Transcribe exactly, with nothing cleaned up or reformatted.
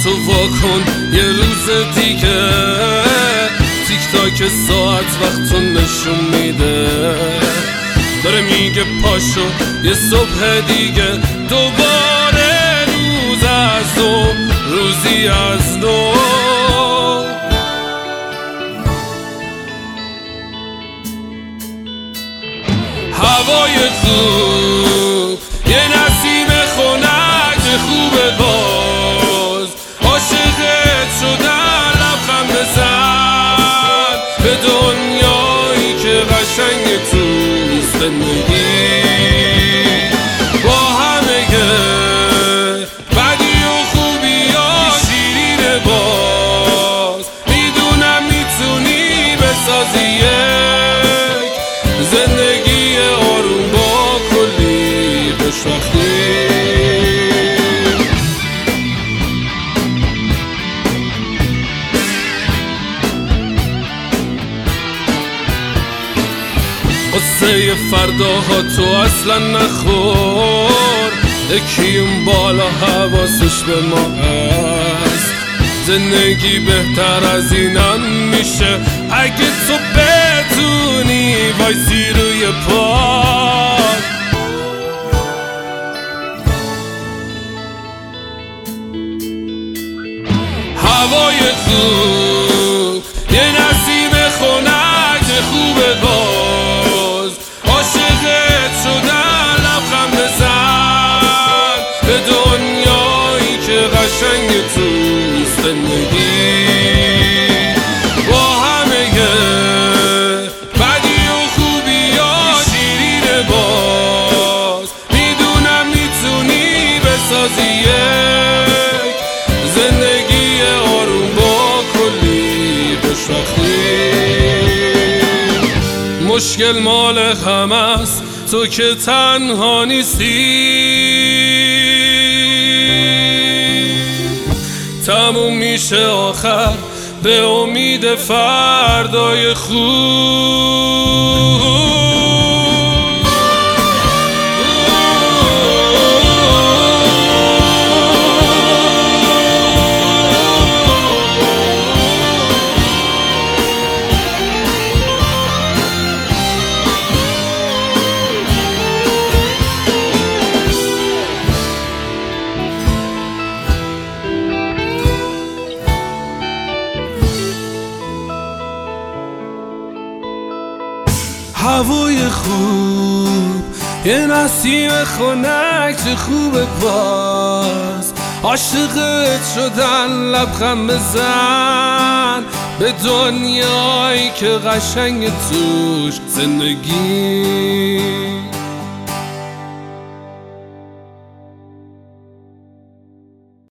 تو واکن یه روز دیگه، تیک تاک ساعت وقتو نشون میده، داره میگه پاشو یه صبح دیگه، دوباره روز از نو، روزی از نو. هوای خوب، یه نسیم خنک خوبه، باز عاشقت شدن، لبخند بزن به دنیایی که قشنگ توست زندگی، با همه بدی و خوبی‌ها شیرینه، باز میدونم میتونی بسازی یک زندگی آروم با کلی خوشبختی. قصه فرداها تو اصلا نخور، یکی اون بالا حواسش به ما هست، زندگی بهتر از اینم میشه اگه تو بتونی وایسی روی پات. هوای خوب، یه نسیم خنک خوبه، باز عاشقت شدن، لبخند بزن به دنیایی که قشنگ توست زندگی، با همه بدی و خوبی‌ها شیرینه، باز میدونم میتونی بسازی یک زندگی آروم با کلی خوشبختی. مشکل مال همه است، تو که تنها نیستی، تموم میشه آخر به امید فردای خوب. هوای خوب، یه نسیم خنک چه خوبه، باز عاشقت شدن، لبخند بزن به دنیایی که قشنگ توش زندگی.